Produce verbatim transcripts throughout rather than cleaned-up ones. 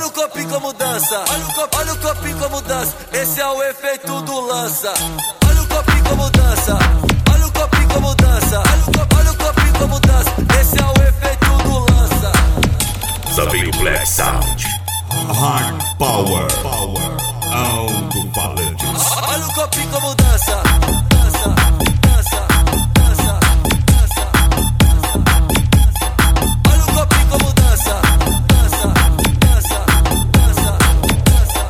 olha o copinho como dança. Olha o copinho, olha o copinho como dança. Esse é o efeito do lança. Olha o copinho como dança. Olha o copinho como dança. Olha o copinho, olha o copinho como dança. Esse é o efeito do lança. Sabino Black Sound. Hard Power. Power. Alto-falantes. Olha o copinho como dança. Dança, dança, dança, dança, dança. Olha o copinho como dança. Dança, dança, dança, dança.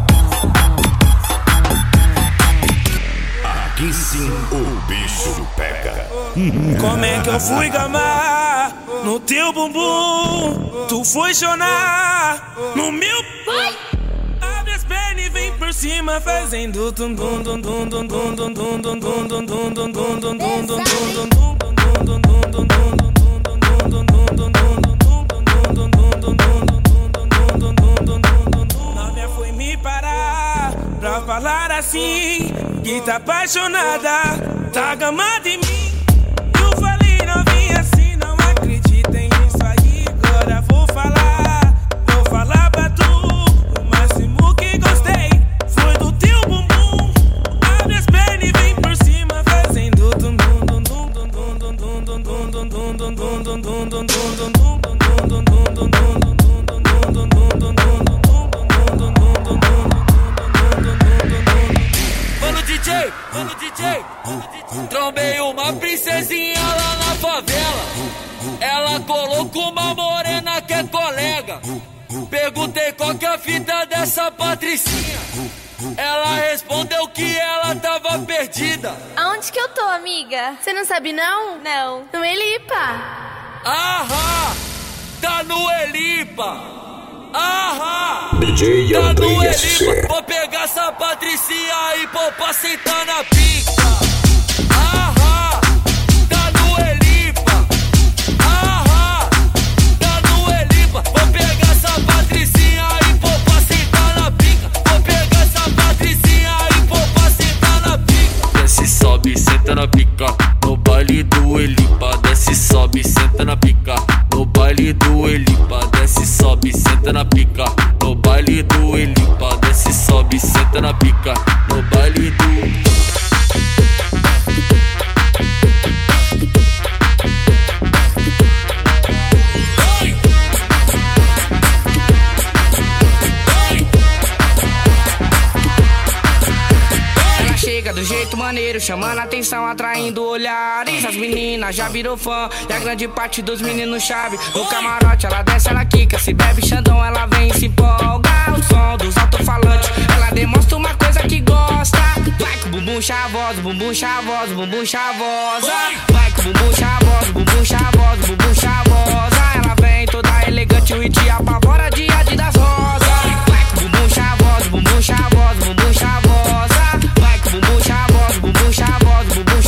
Aqui sim o bicho pega. Como é que eu fui gamar no teu bumbum? Tu foi chorar no meu pai. Abre as pernas e vem por cima fazendo dum dum dum dum dum dum dum dum dum dum dum dum dum dum dum dum Novinha foi me parar pra falar assim que tá apaixonada, tá gamada em mim. Eu falei novinha, se não acredita nisso aí, agora vou falar, vou falar pra tu. O máximo que gostei foi do teu bumbum. Abre as pernas e vem por cima fazendo dum dum dum dum dum dum dum dum dum dum dum dum dum dum dum dum. Mano D J, mano D J, trombei uma princesinha lá na favela. Ela colocou uma morena que é colega. Perguntei qual que é a fita dessa patricinha. Ela respondeu que ela tava perdida. Aonde que eu tô, amiga? Você não sabe não? Não. No Elipa. Ahá, tá no Elipa. Ahá, D J tá no André Elipa. Vou pegar essa patricinha e pôr pra sentar na pica. Ahá, tá no Elipa. Ahá, tá no Elipa. Vou pegar essa patricinha e pôr pra sentar na pica. Vou pegar essa patricinha e pôr pra sentar na pica. Desce, sobe, senta na pica. No baile do Elipa. Desce, sobe, senta na pica. No baile do Elipa. Desce, sobe, senta na pica. No baile do Elipa. Desce, sobe, senta na pica. No baile do... Do jeito maneiro, chamando a atenção, atraindo olhares. As meninas já virou fã e a grande parte dos meninos chave. No camarote ela desce, ela quica. Se bebe xandão, ela vem e se empolga. O som dos alto-falantes, ela demonstra uma coisa que gosta. Vai com o bumbum chavoso, bumbum chavoso, bumbum chavosa. Vai com o bumbum chavoso, bumbum chavoso, bumbum chavosa. Ela vem toda elegante, o hit apavora de Adidas rosa. Vai com o bumbum chavoso, bumbum chavoso, bumbum chavosa. Vai com o bumbum chavoso, bumbum chavoso, bumbum